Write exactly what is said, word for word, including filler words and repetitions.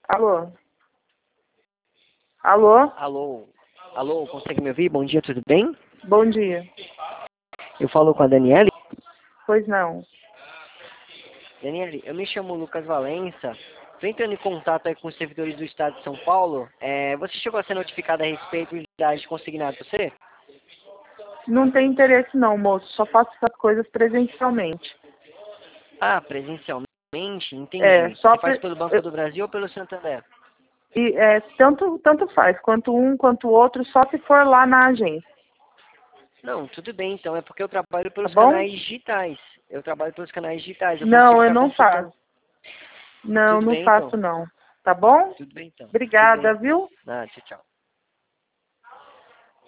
Alô? Alô? Alô? Alô, consegue me ouvir? Bom dia, tudo bem? Bom dia. Eu falo com a Daniele. Pois não. Daniele, eu me chamo Lucas Valença. Estou entrando em contato aí com os servidores do Estado de São Paulo. É, você chegou a ser notificado a respeito da de consignado você? Não tem interesse não, moço. Só faço essas coisas presencialmente. Ah, presencialmente? É, Entendi. só Você faz pre... pelo Banco eu- do Brasil ou pelo Santander? e, é, tanto, tanto faz, quanto um quanto o outro, só se for lá na agência, Não, tudo bem então. É porque eu trabalho tá pelos bom? canais digitais. Eu trabalho pelos canais digitais. É o motivo Não, de eu estar não faço. consultando. Não, Tudo não bem então. faço não. Tá bom? Tudo bem então. Tudo Obrigada, bem. viu? Ah, tchau, tchau.